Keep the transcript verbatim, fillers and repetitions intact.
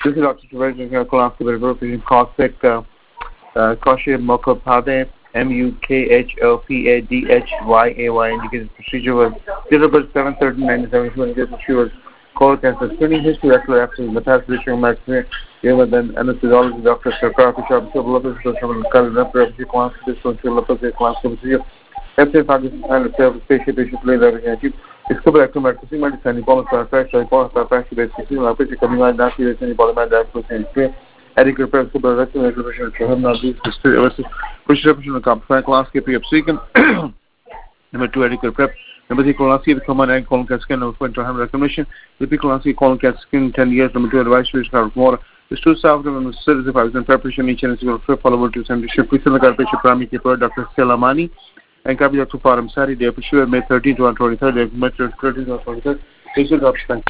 This is Doctor Supervision Colonoscopy Verification Caustic uh, uh, Kaushik Mukhopadhyay, M U K H O P A D H Y A Y. Indicated procedure was December seventh, thirteen ninety-seven. Indicated she was colon cancer screening history, rectal abscess, metastasis, maximum, given then anesthesiologist, Doctor Sarkar, Bishop, Lopez, Social, Colonoscopy, Colonoscopy, Colonoscopy, procedure. F C Pakistan, patient, patient, play the इसको भी active matrix में decide call करता है सही call करता है कि basically वहां पे कमी वाली दांत की वजह से पॉलीमर डायरेक्ट से इसके एडिक्वेट पर उसको बड़ा रखते हैं रेगुलेशन के हम ना भी वैसे कुछ रेपरेशन का क्लास के पीएफसी का number two adequate prep number three colonoscopy common and colon cancer number four to have recognition the colonoscopy colon cancer ten years number two advice which have more the two south and the service of and preparation each and single follow to send the please the patient primary care Doctor Selamani and copy Doctor Faram Sari, day for sure, May thirteenth to twenty-third, May thirteenth to twenty-third. Patient option.